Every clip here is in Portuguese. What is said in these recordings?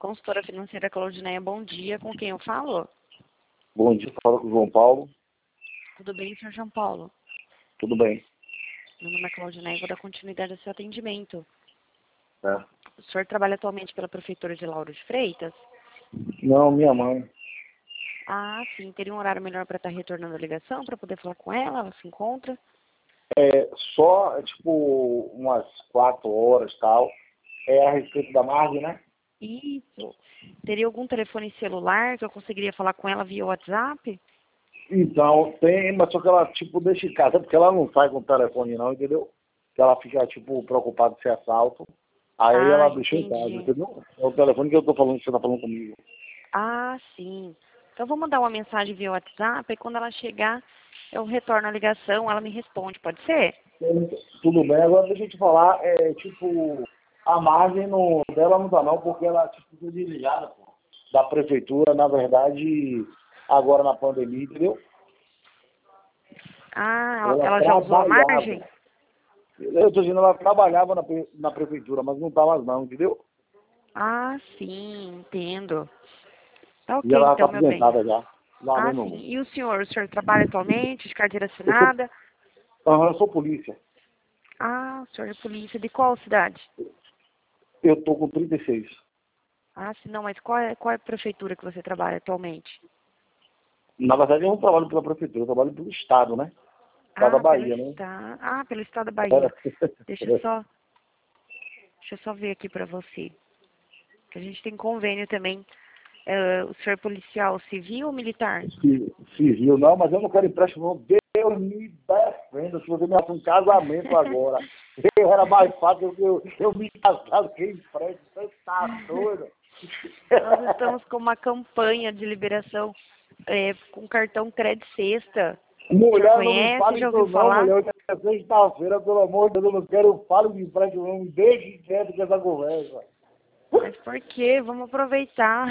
consultora financeira Claudineia, bom dia. Com quem eu falo? Bom dia, fala com o João Paulo. Tudo bem, senhor João Paulo? Tudo bem. Meu nome é Claudineia e vou dar continuidade ao seu atendimento. É. O senhor trabalha atualmente pela Prefeitura de Lauro de Freitas? Não, minha mãe. Ah, sim. Teria um horário melhor para estar retornando a ligação, para poder falar com ela? Ela se encontra? Só, tipo, umas 4 horas e tal. É a respeito da Margem, né? Isso. Teria algum telefone celular que eu conseguiria falar com ela via WhatsApp? Então, tem, mas só que ela, tipo, deixa em casa, porque ela não sai com o telefone não, entendeu? Que ela fica, tipo, preocupada de ser assalto. Aí Ah, ela deixou em casa, entendi. entendeu? É o telefone que eu tô falando, que você tá falando comigo. Ah, sim. Então, vou mandar uma mensagem via WhatsApp e quando ela chegar, eu retorno a ligação, ela me responde, pode ser? Tudo bem, agora deixa eu te falar, tipo, a margem dela não dá não, porque ela, tipo, foi desligada, pô, da prefeitura, na verdade, agora na pandemia, entendeu? Ah, Ela ela já usou a margem? trabalhava, eu tô dizendo, ela trabalhava na prefeitura, mas não tá mais não, entendeu? Ah, sim, entendo. Tá E ok, ela tá então, meu bem. aposentada já, lá Ah, mesmo. sim. E o senhor trabalha atualmente de carteira Eu sou, assinada? eu sou polícia, Ah, o senhor é polícia. De qual cidade? eu tô com 36. Ah, sim, não, mas qual é a prefeitura que você trabalha atualmente? Na verdade, eu não trabalho pela prefeitura, eu trabalho pelo Estado, né? Estado da Ah, Bahia, né? pelo estado da Bahia. Deixa eu só, deixa eu só ver aqui pra você. Que a gente tem convênio também. O senhor é policial civil ou militar? Civil, não, mas eu não quero empréstimo, não. Deus me defenda se você me acha um casamento agora. Eu era mais fácil eu me casar do que empréstimo. Você tá doido? Nós estamos com uma campanha de liberação com cartão Crédito Sexta. O senhor Mulher, não me conhece? fale Já ouviu isso não, falar? mulher. Hoje é sexta-feira, pelo amor de Deus, eu não quero fale de empréstimo, não. Me deixe quieto com essa conversa. Mas por quê? Vamos aproveitar.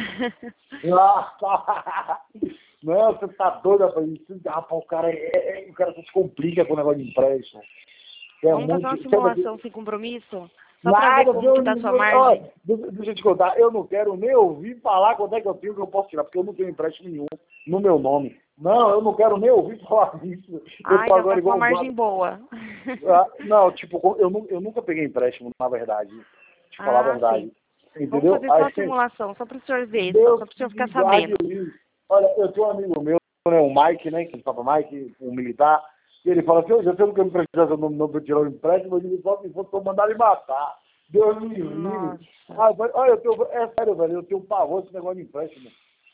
Ah, não, você tá doido, rapaz. Rapaz, o cara só se complica com o negócio de empréstimo. É Vamos fazer muito. uma simulação sem compromisso? Só para ver Nada, como que tá a sua margem. deixa eu te contar, eu não quero nem ouvir falar quanto é que eu tenho que eu posso tirar, porque eu não tenho empréstimo nenhum no meu nome. Não, eu não quero nem ouvir falar disso. Eu Ah, tô então tá agora com uma igual um margem brabo. boa. Não, tipo, eu nunca peguei empréstimo, na verdade. Te falar a Ah, sim. verdade. Vamos Entendeu? fazer só a Aí, simulação, só para o senhor ver, só Deus para o senhor me ficar guarde sabendo. livre. Olha, eu tenho um amigo meu, né, o Mike, né, que ele fala Mike, um militar, e ele fala assim, eu já sei que eu não preciso seu nome não para tirar o empréstimo, eu digo, só se for, tô mandando ele matar. Deus me livre. Nossa. Ah, olha, é sério, velho, eu tenho pavor desse negócio de empréstimo.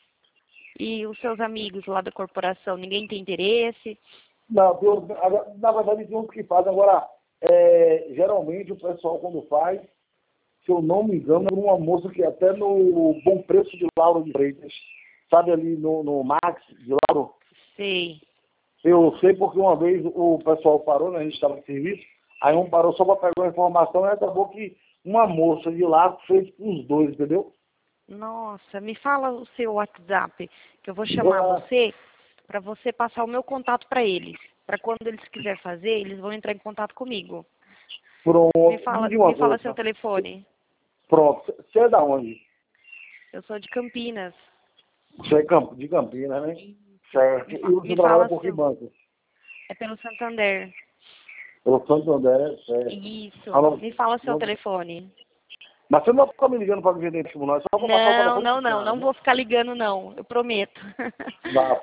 E os seus amigos lá da corporação, ninguém tem interesse? Não, na verdade, tem uns que fazem. Agora, geralmente o pessoal quando faz, se eu não me engano, é uma moça que até no Bom Preço de Lauro de Freitas, sabe ali no Max de Lauro? Sei. Eu sei porque uma vez o pessoal parou, né, a gente estava em serviço, aí um parou só para pegar a informação e acabou que uma moça de lá fez com os dois, entendeu? Nossa, me fala o seu WhatsApp, que eu vou chamar você para você passar o meu contato para eles. Para quando eles quiserem fazer, eles vão entrar em contato comigo. Pronto, me diga Me uma fala seu coisa. telefone. Pronto, você é da onde? Eu sou de Campinas. Você é de Campinas, né? Certo. E você Me trabalha fala por que seu. banco? É pelo Santander. Pelo Santo André, certo. Isso. Ah, não, Me fala seu não, telefone. mas você não vai ficar me ligando para me vender empréstimo, não. É só para passar o Não, telefone não, pro não. cara, Não né? vou ficar ligando, não. Eu prometo. Não.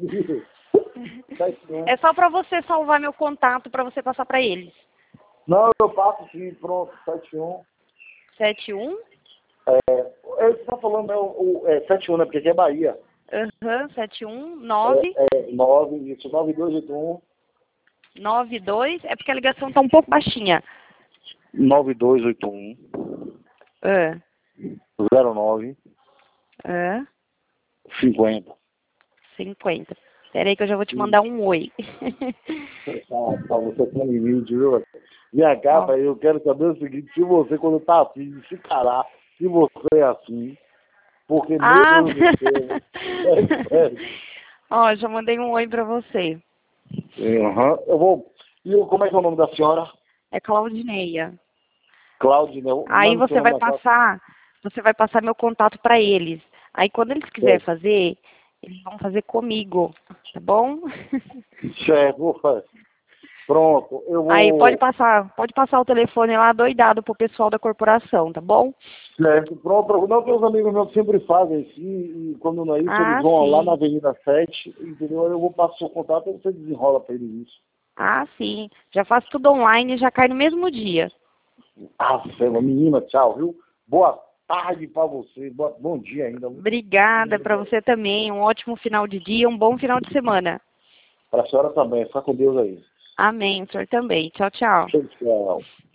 Tá É estranho. só para você salvar meu contato para você passar para eles. Não, eu passo sim, pronto, 71. 71? Ele está falando, 71, né? Porque aqui é Bahia. Aham, 719 9, isso, 9281 92. É porque a ligação tá um pouco baixinha. 9281 Ah, 09 ah, 50. 50. Espera aí que eu já vou te mandar um oi. Tá, você tem limite, viu? Minha cá, Ó, velho, eu quero saber o seguinte, se você, quando tá afim de se calar, se você é assim, porque, meu ah, Deus do céu, é sério. ó, já mandei um oi pra você. Aham, eu vou... como é que é o nome da senhora? É Claudineia. Claudinei, Aí manda o seu você nome vai na sua... passar você vai passar meu contato para eles. Aí quando eles quiserem Certo. fazer, eles vão fazer comigo, tá bom? Certo, vou fazer. Pronto, eu Aí vou. pode passar o telefone lá doidado pro pessoal da corporação, tá bom? Certo, pronto. Não, tem uns amigos meus que sempre fazem assim, e quando não é isso, eles Ah, vão lá na sim. Avenida 7, entendeu? Eu vou passar o seu contato e você desenrola para eles isso. Ah, sim. Já faço tudo online e já cai no mesmo dia. Ah, Selma, menina, tchau, viu? Boa tarde para você, bom dia ainda. Obrigada para você também. Um ótimo final de dia, um bom final de semana. Para a senhora também, fica com Deus aí. Amém, o senhor também. Tchau, tchau. Tchau, tchau.